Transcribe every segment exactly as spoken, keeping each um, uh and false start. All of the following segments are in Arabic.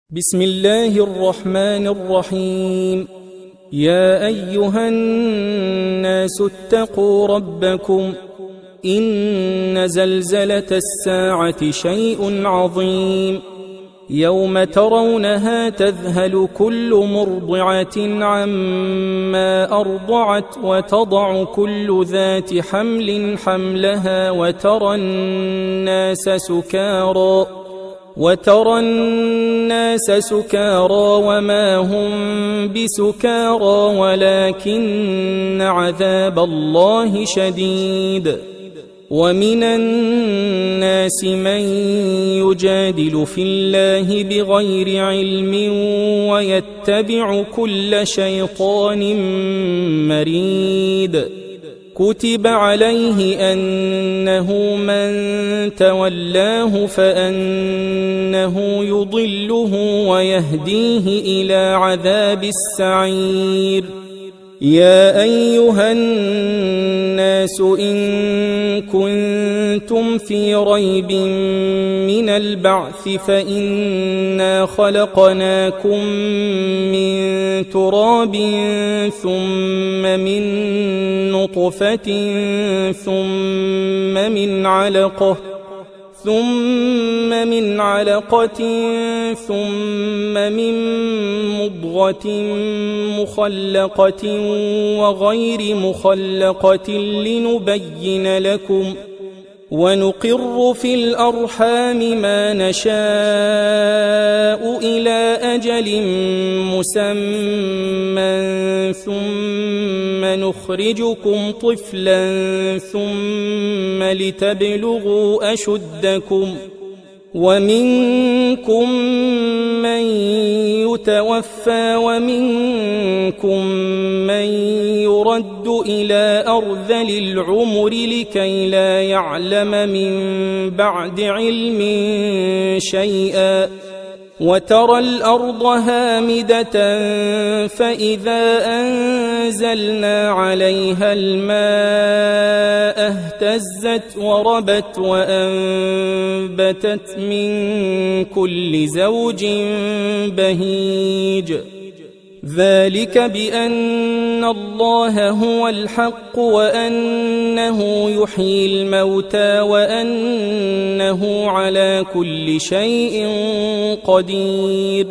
بسم الله الرحمن الرحيم. يا أيها الناس اتقوا ربكم إن زلزلة الساعة شيء عظيم يوم ترونها تذهل كل مرضعة عما أرضعت وتضع كل ذات حمل حملها وترى الناس سكارى وترى الناس سكارى وما هم بسكارى ولكن عذاب الله شديد. ومن الناس من يجادل في الله بغير علم ويتبع كل شيطان مريد. كتب عليه أنه من تولاه فأنه يضله ويهديه إلى عذاب السعير. يا أيها الناس إن كنتم في ريب من البعث فإنا خلقناكم من تراب ثم من نطفة ثم من علقة ثم من علقة ثم من مضغة مخلقة وغير مخلقة لنبين لكم ونقر في الأرحام ما نشاء إلى أجل مسمى ثم نخرجكم طفلا ثم لتبلغوا أشدكم ومنكم من يتوفى ومنكم من يرد إلى أرذل العمر لكي لا يعلم من بعد علم شيئا. وترى الأرض هامدة فإذا أنزلنا عليها الماء اهتزت وربت وأنبتت من كل زوج بهيج. ذلك بأن الله هو الحق وأنه يحيي الموتى وأنه على كل شيء قدير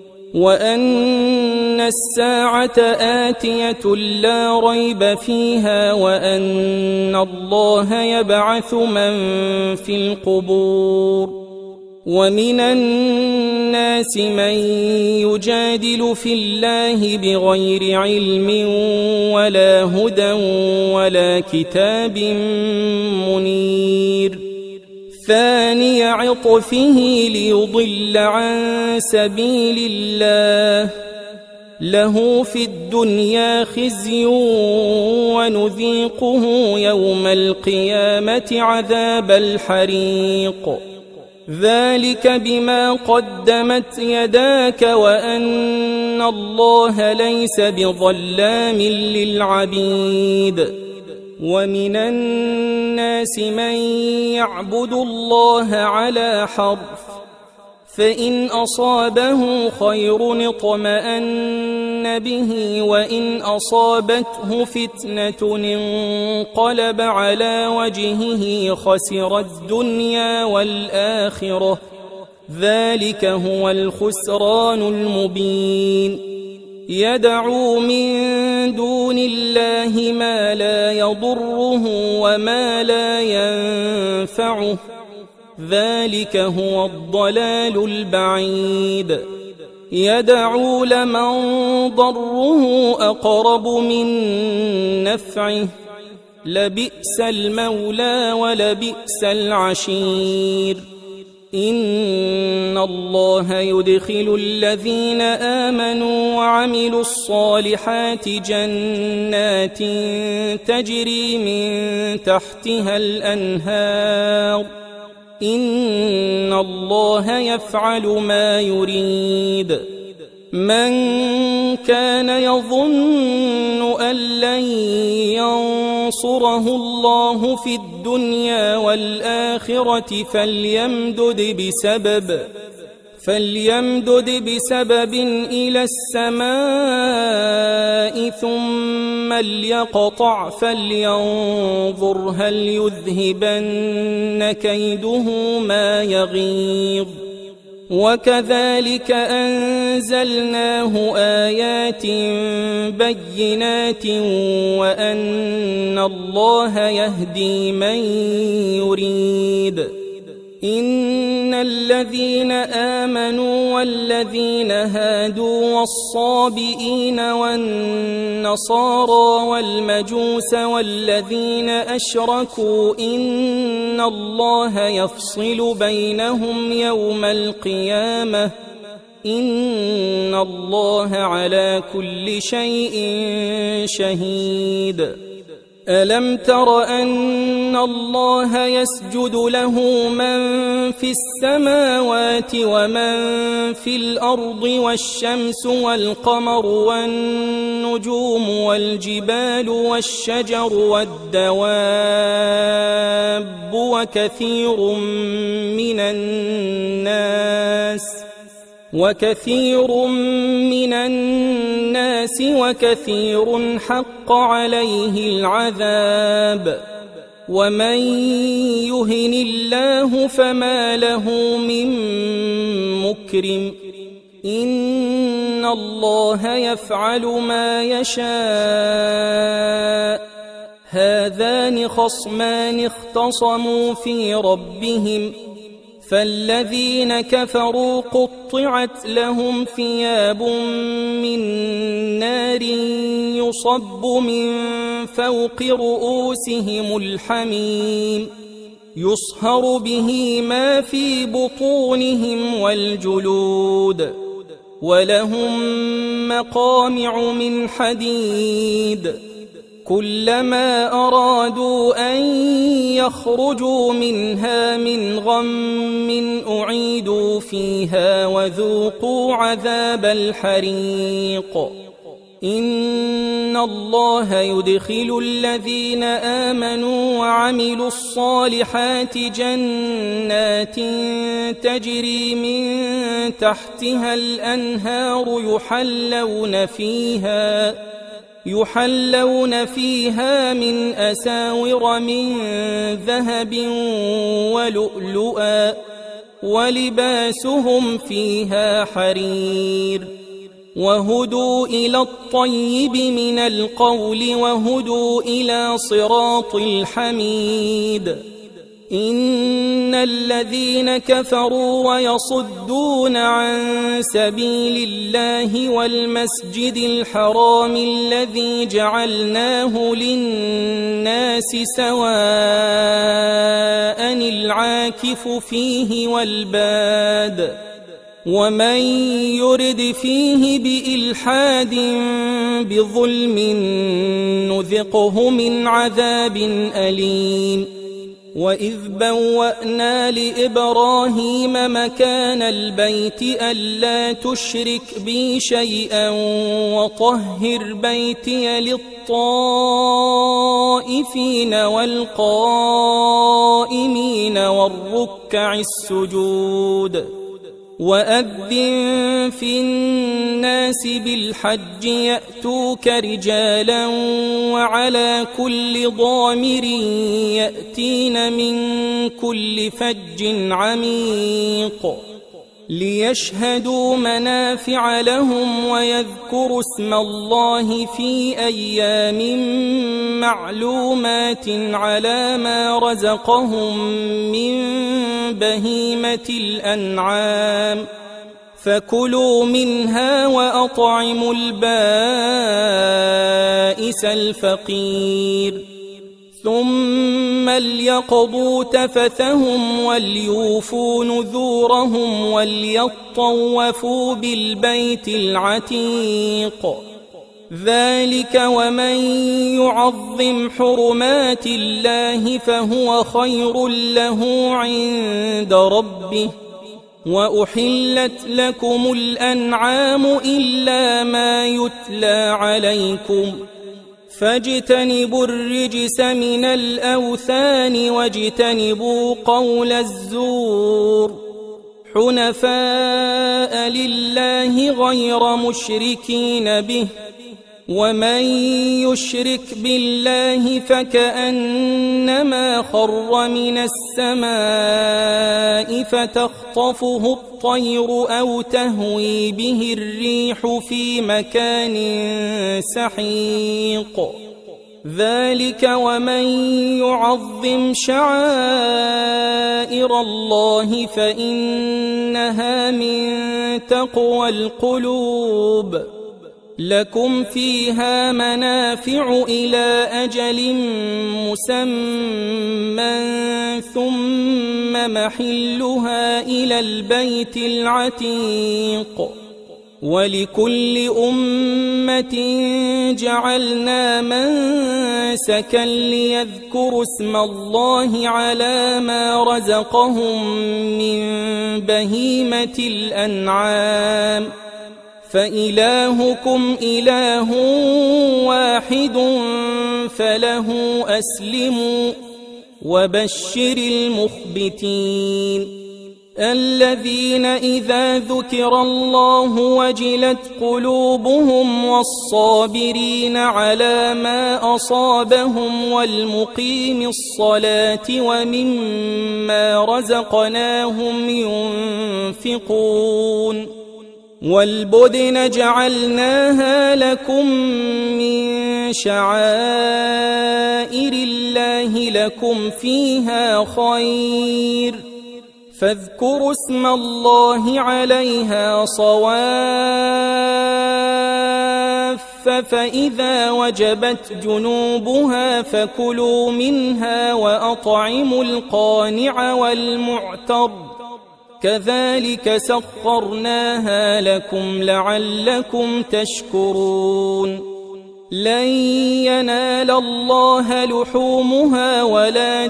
وأن الساعة آتية لا ريب فيها وأن الله يبعث من في القبور. ومن الناس من يجادل في الله بغير علم ولا هدى ولا كتاب منير. ثاني عطفه ليضل عن سبيل الله له في الدنيا خزي ونذيقه يوم القيامة عذاب الحريق. ذلك بما قدمت يداك وأن الله ليس بظلام للعبيد. ومن الناس من يعبد الله على حرف فإن أصابه خير اطمأن به وإن أصابته فتنة انقلب على وجهه خسر الدنيا والآخرة. ذلك هو الخسران المبين. يدعو من دون الله ما لا يضره وما لا ينفعه. ذلك هو الضلال البعيد. يدعو لمن ضره أقرب من نفعه لبئس المولى ولبئس العشير. إن الله يدخل الذين آمنوا وعملوا الصالحات جنات تجري من تحتها الأنهار. إن الله يفعل ما يريد. من كان يظن أن لن ينصره الله في الدنيا والآخرة فليمدد بسبب فليمدد بسبب إلى السماء ثم ليقطع فلينظر هل يذهبن كيده ما يغيظ وكذلك أنزلناه آيات بينات وأن الله يهدي من يريد إن الذين آمنوا والذين هادوا والصابئين والنصارى والمجوس والذين أشركوا إن الله يفصل بينهم يوم القيامة إن الله على كل شيء شهيد ألم تر أن الله يسجد له من في السماوات ومن في الأرض والشمس والقمر والنجوم والجبال والشجر والدواب وكثير من الناس وكثير من الناس وكثير حق عليه العذاب ومن يهن الله فما له من مكرم إن الله يفعل ما يشاء هذان خصمان اختصموا في ربهم فالذين كفروا قطعت لهم ثياب من نار يصب من فوق رؤوسهم الحميم يصهر به ما في بطونهم والجلود ولهم مقامع من حديد كلما أرادوا أن يخرجوا منها من غم أعيدوا فيها وذوقوا عذاب الحريق إن الله يدخل الذين آمنوا وعملوا الصالحات جنات تجري من تحتها الأنهار يحلون فيها يحلون فيها من أساور من ذهب ولؤلؤا ولباسهم فيها حرير وهدوا إلى الطيب من القول وهدوا إلى صراط الحميد إن الذين كفروا ويصدون عن سبيل الله والمسجد الحرام الذي جعلناه للناس سواء العاكف فيه والباد ومن يرد فيه بإلحاد بظلم نذقه من عذاب أليم وإذ بوأنا لإبراهيم مكان البيت ألا تشرك بي شيئا وطهر بيتي للطائفين والقائمين والركع السجود وأذن في الناس بالحج يأتوك رجالا وعلى كل ضامر يأتين من كل فج عميق ليشهدوا منافع لهم ويذكروا اسم الله في أيام معلومات على ما رزقهم من بهيمة الأنعام فكلوا منها وأطعموا البائس الفقير ثم ليقضوا تفثهم وليوفوا نذورهم وليطوفوا بالبيت العتيق ذلك ومن يعظم حرمات الله فهو خير له عند ربه وأحلت لكم الأنعام إلا ما يتلى عليكم فاجتنبوا الرجس من الأوثان واجتنبوا قول الزور حنفاء لله غير مشركين به ومن يشرك بالله فكأنما خر من السماء فتخطفه الطير أو تهوي به الريح في مكان سحيق ذلك ومن يعظم شعائر الله فإنها من تقوى القلوب لكم فيها منافع إلى أجل مسمى ثم محلها إلى البيت العتيق ولكل أمة جعلنا منسكا ليذكروا اسم الله على ما رزقهم من بهيمة الأنعام فإلهكم إله واحد فله أسلموا وبشر المخبتين الذين إذا ذكر الله وجلت قلوبهم والصابرين على ما أصابهم والمقيم الصلاة ومما رزقناهم ينفقون والبدن جعلناها لكم من شعائر الله لكم فيها خير فاذكروا اسم الله عليها صواف فإذا وجبت جنوبها فكلوا منها وأطعموا القانع والمعتر كذلك سخرناها لكم لعلكم تشكرون لن ينال الله لحومها ولا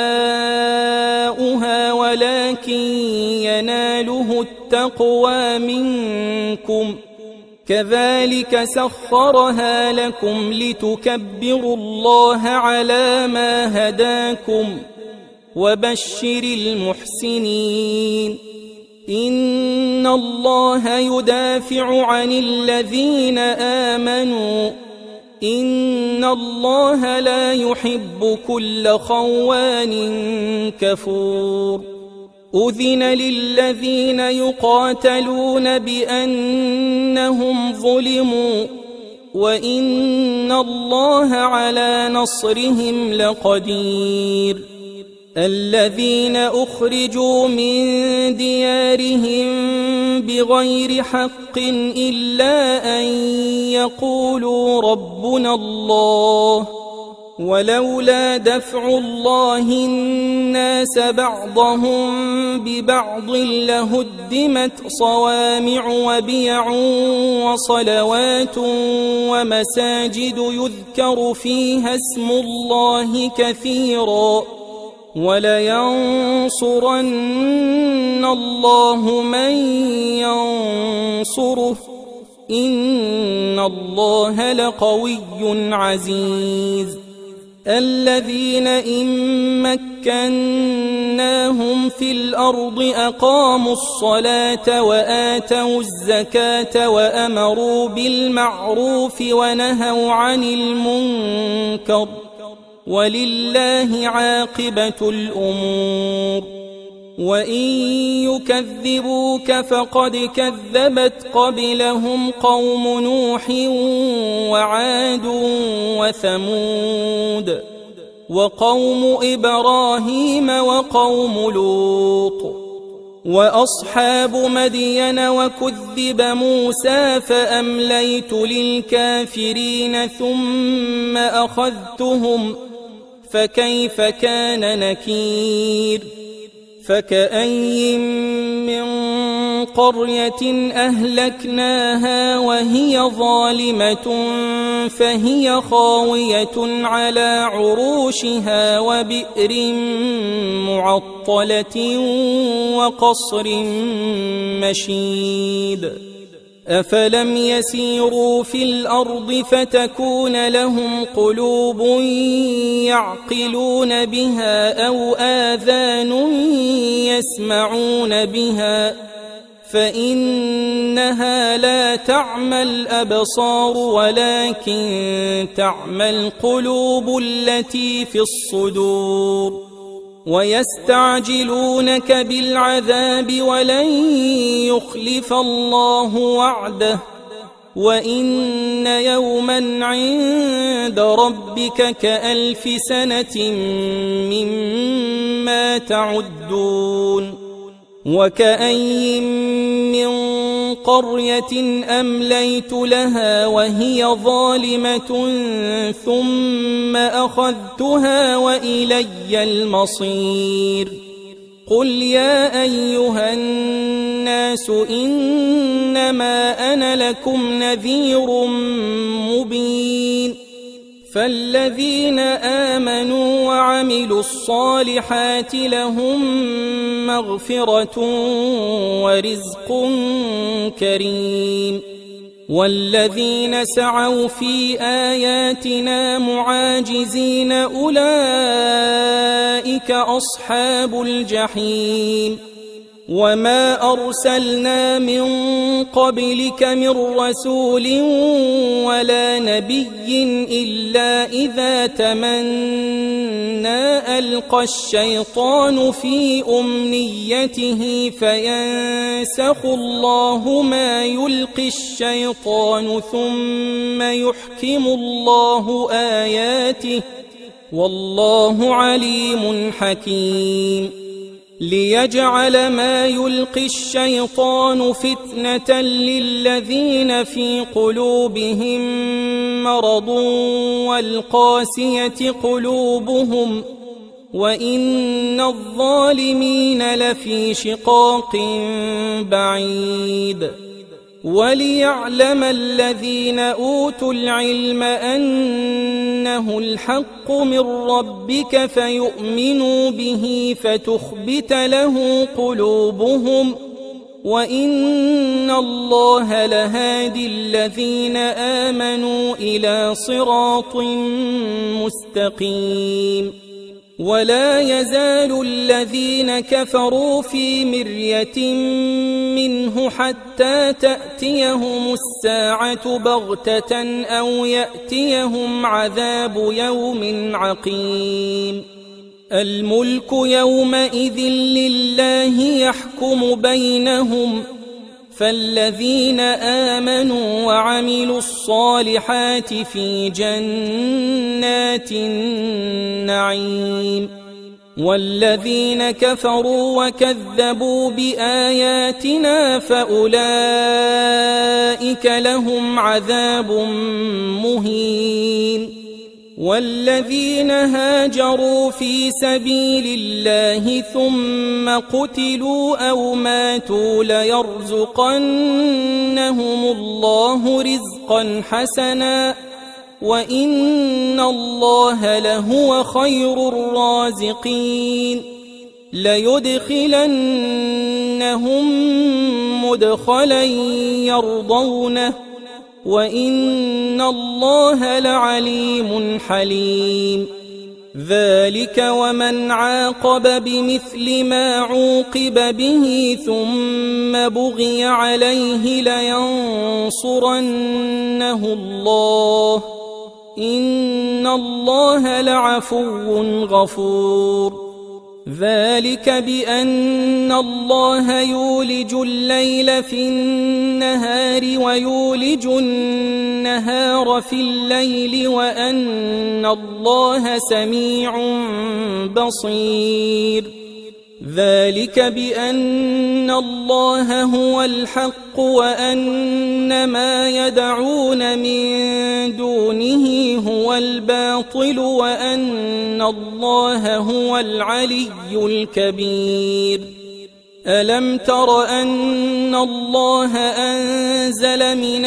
دماؤها ولكن يناله التقوى منكم كذلك سخرها لكم لتكبروا الله على ما هداكم وبشر المحسنين إن الله يدافع عن الذين آمنوا إن الله لا يحب كل خوان كفور أذن للذين يقاتلون بأنهم ظلموا وإن الله على نصرهم لقدير الذين أخرجوا من ديارهم بغير حق إلا أن يقولوا ربنا الله ولولا دفع الله الناس بعضهم ببعض لهدمت صوامع وبيع وصلوات ومساجد يذكر فيها اسم الله كثيرا ولينصرن الله من ينصره إن الله لقوي عزيز الذين إن مكناهم في الأرض أقاموا الصلاة وآتوا الزكاة وأمروا بالمعروف ونهوا عن المنكر ولله عاقبة الأمور وإن يكذبوك فقد كذبت قبلهم قوم نوح وعاد وثمود وقوم إبراهيم وقوم لوط وأصحاب مدين وكذب موسى فأمليت للكافرين ثم أخذتهم فكيف كان نكير فكأي من قرية أهلكناها وهي ظالمة فهي خاوية على عروشها وبئر معطلة وقصر مشيد أفلم يسيروا في الأرض فتكون لهم قلوب يعقلون بها أو آذان يسمعون بها فإنها لا تعمى الأبصار ولكن تعمى القلوب التي في الصدور ويستعجلونك بالعذاب ولن يخلف الله وعده وإن يوما عند ربك كألف سنة مما تعدون وكأي من قرية أمليت لها وهي ظالمة ثم أخذتها وإلي المصير قل يا أيها الناس إنما أنا لكم نذير مبين فالذين آمنوا وعملوا الصالحات لهم مغفرة ورزق كريم والذين سعوا في آياتنا معاجزين أولئك أصحاب الجحيم وما أرسلنا من قبلك من رسول ولا نبي إلا إذا تمنى ألقى الشيطان في أمنيته فينسخ الله ما يلقي الشيطان ثم يحكم الله آياته والله عليم حكيم ليجعل ما يلقي الشيطان فتنة للذين في قلوبهم مرض والقاسية قلوبهم وإن الظالمين لفي شقاق بعيد وليعلم الذين أوتوا العلم أنه الحق من ربك فيؤمنوا به فتخبت له قلوبهم وإن الله لهادي الذين آمنوا إلى صراط مستقيم ولا يزال الذين كفروا في مرية منه حتى تأتيهم الساعة بغتة أو يأتيهم عذاب يوم عقيم الملك يومئذ لله يحكم بينهم فالذين آمنوا وعملوا الصالحات في جنات النعيم والذين كفروا وكذبوا بآياتنا فأولئك لهم عذاب مهين والذين هاجروا في سبيل الله ثم قتلوا أو ماتوا ليرزقنهم الله رزقا حسنا وإن الله لهو خير الرازقين ليدخلنهم مدخلا يرضونه وإن الله لعليم حليم ذلك ومن عاقب بمثل ما عوقب به ثم بغي عليه لينصرنه الله إن الله لعفو غفور ذلك بأن الله يولج الليل في النهار ويولج النهار في الليل وأن الله سميع بصير ذلك بأن الله هو الحق وأن ما يدعون من دونه هو الباطل وأن الله هو العلي الكبير ألم تر أن الله أنزل من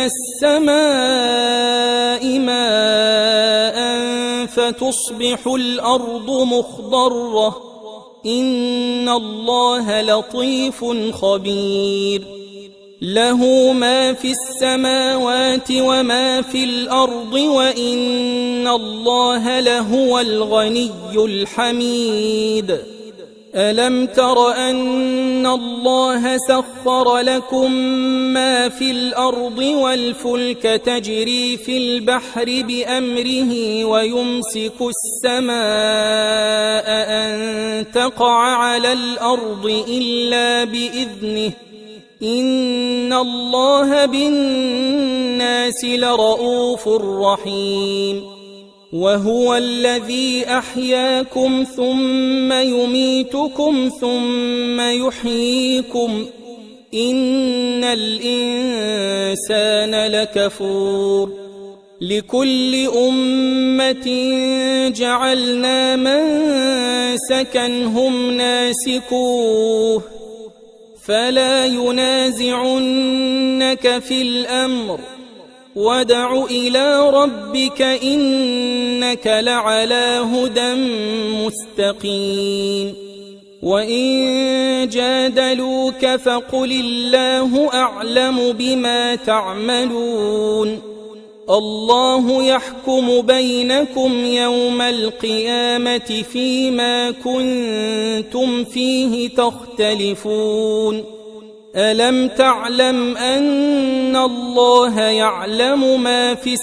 السماء ماء فتصبح الأرض مخضرة إن الله لطيف خبير له ما في السماوات وما في الأرض وإن الله لهو الغني الحميد ألم تر أن الله سخر لكم ما في الأرض والفلك تجري في البحر بأمره ويمسك السماء أن تقع على الأرض إلا بإذنه إن الله بالناس لرؤوف رحيم وهو الذي أحياكم ثم يميتكم ثم يحييكم إن الإنسان لكفور لكل أمة جعلنا منسكا هم ناسكوه فلا ينازعنك في الأمر وادع إلى ربك إنك لعلى هدى مستقيم وإن جادلوك فقل الله أعلم بما تعملون الله يحكم بينكم يوم القيامة فيما كنتم فيه تختلفون ألم تعلم أن الله يعلم ما في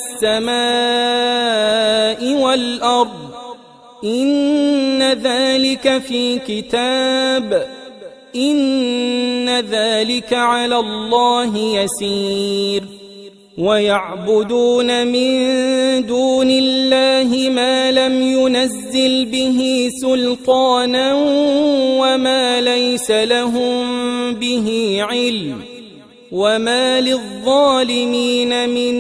السماء والأرض إن ذلك في كتاب إن ذلك على الله يسير ويعبدون من دون الله ما لم ينزل به سلطانا وما ليس لهم به علم وما للظالمين من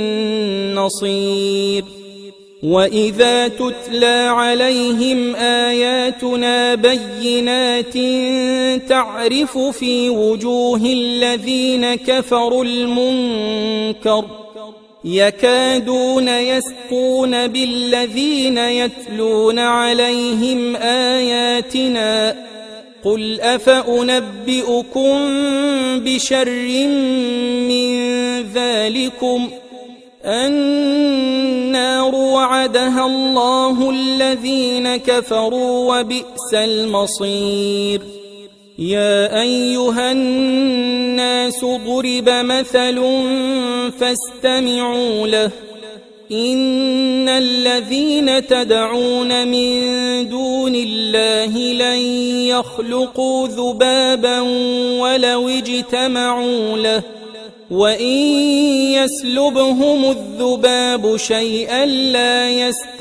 نصير وإذا تتلى عليهم آياتنا بينات تعرف في وجوه الذين كفروا المنكر يكادون يسقون بالذين يتلون عليهم آياتنا قل أفأنبئكم بشر من ذلكم النار وعدها الله الذين كفروا وبئس المصير يا أيها الناس ضرب مثل فاستمعوا له إن الذين تدعون من دون الله لن يخلقوا ذبابا ولو اجتمعوا له وإن يسلبهم الذباب شيئا لا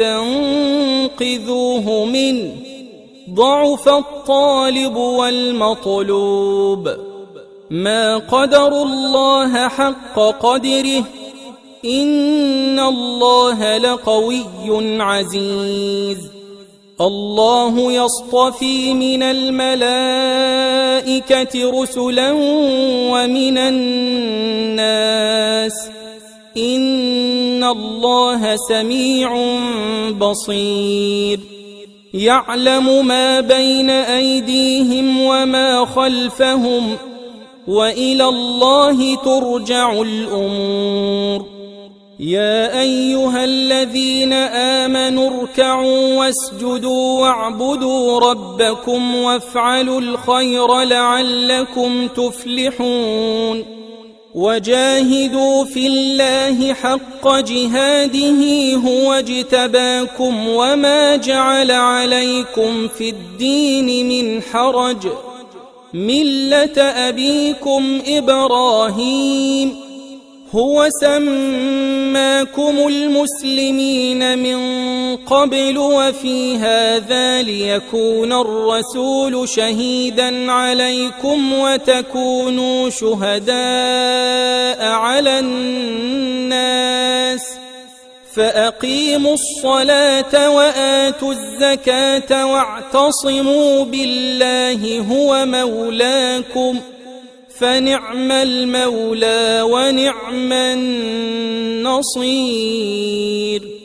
يستنقذوه منه ضعف الطالب والمطلوب ما قدروا الله حق قدره إن الله لقوي عزيز الله يصطفي من الملائكة رسلا ومن الناس إن الله سميع بصير يعلم ما بين أيديهم وما خلفهم وإلى الله ترجع الأمور يا أيها الذين آمنوا اركعوا واسجدوا واعبدوا ربكم وافعلوا الخير لعلكم تفلحون وجاهدوا في الله حق جهاده هو اجتباكم وما جعل عليكم في الدين من حرج ملة أبيكم إبراهيم هو سماكم المسلمين من قبل وفي هذا ليكون الرسول شهيدا عليكم وتكونوا شهداء على الناس فأقيموا الصلاة وآتوا الزكاة واعتصموا بالله هو مولاكم فنعم المولى ونعم النصير